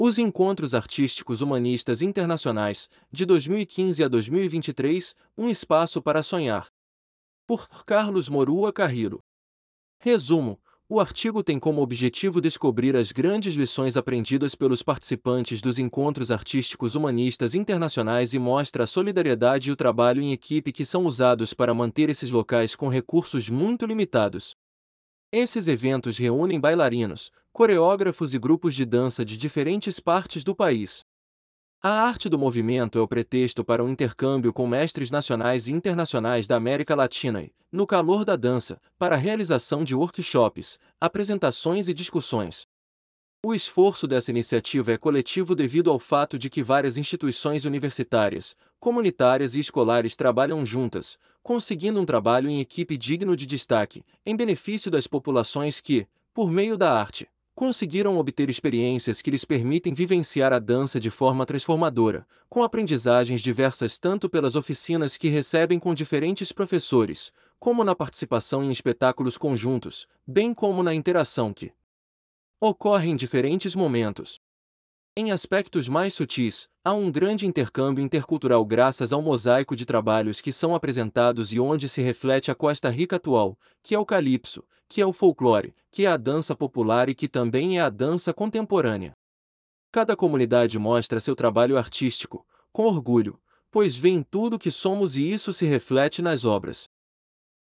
Os Encontros Artísticos Humanistas Internacionais, de 2015 a 2023, Um Espaço para Sonhar. Por Carlos Morua Carriro. Resumo: o artigo tem como objetivo descobrir as grandes lições aprendidas pelos participantes dos Encontros Artísticos Humanistas Internacionais e mostra a solidariedade e o trabalho em equipe que são usados para manter esses locais com recursos muito limitados. Esses eventos reúnem bailarinos, coreógrafos e grupos de dança de diferentes partes do país. A arte do movimento é o pretexto para um intercâmbio com mestres nacionais e internacionais da América Latina e, no calor da dança, para a realização de workshops, apresentações e discussões. O esforço dessa iniciativa é coletivo devido ao fato de que várias instituições universitárias, comunitárias e escolares trabalham juntas, conseguindo um trabalho em equipe digno de destaque, em benefício das populações que, por meio da arte, conseguiram obter experiências que lhes permitem vivenciar a dança de forma transformadora, com aprendizagens diversas tanto pelas oficinas que recebem com diferentes professores, como na participação em espetáculos conjuntos, bem como na interação que ocorre em diferentes momentos. Em aspectos mais sutis, há um grande intercâmbio intercultural graças ao mosaico de trabalhos que são apresentados e onde se reflete a Costa Rica atual, que é o calypso, que é o folclore, que é a dança popular e que também é a dança contemporânea. Cada comunidade mostra seu trabalho artístico, com orgulho, pois vê em tudo que somos e isso se reflete nas obras.